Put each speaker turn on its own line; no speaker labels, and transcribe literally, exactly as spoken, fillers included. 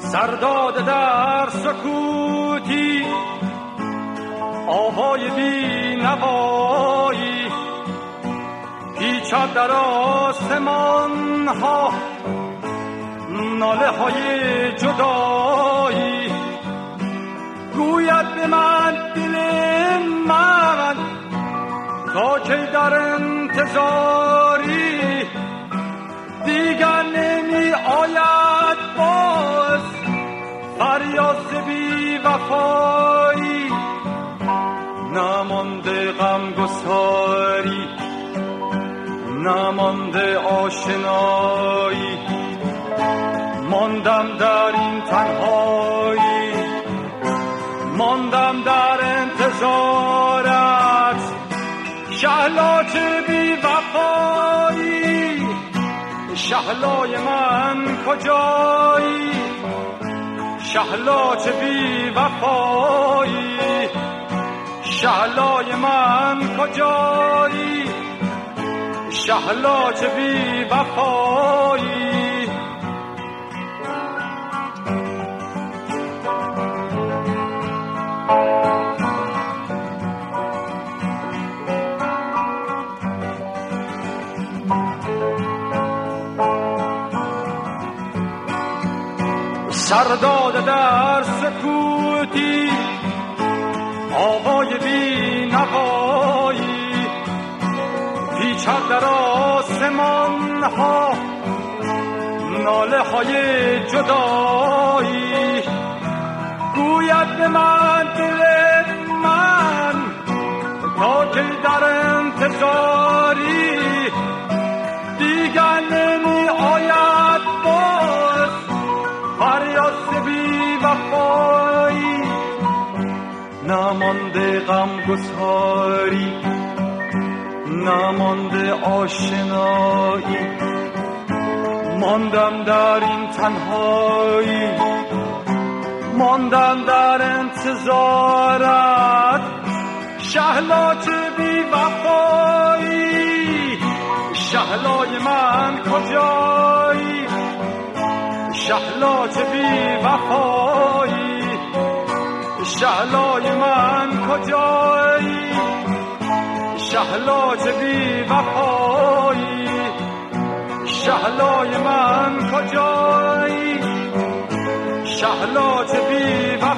سرداد در سکوتی آوای بی نوایی پیچد در آسمان ها ناله های جدایی گوید به من دل من تا که در انتظاری دیگر نمی آید باز فریاد بی وفایی نمانده غم گساری نمانده آشنایی ماندم در این تنهایی ماندم در انتظارت شهلاک بی وفایی شهلای من کجایی شهلاک بی وفایی شهلای من کجایی شهلاک بی وفایی سرداد در سکوتی آوای بی نوایی پیچد در آسمان ها ناله های جدایی گوید به من دل من تا که در انتظاری دیگر نمی آید باز فریاد بی وفایی نمانده غم گساری نمانده آشنایی ماندم در این تنهایی ماندم در انتظارت شهلاک بی وفایی شهلای من کجایی شهلاک بی وفایی شهلای من کجایی شهلاک بی وفایی شهلای من کجایی شهلاک بی وفایی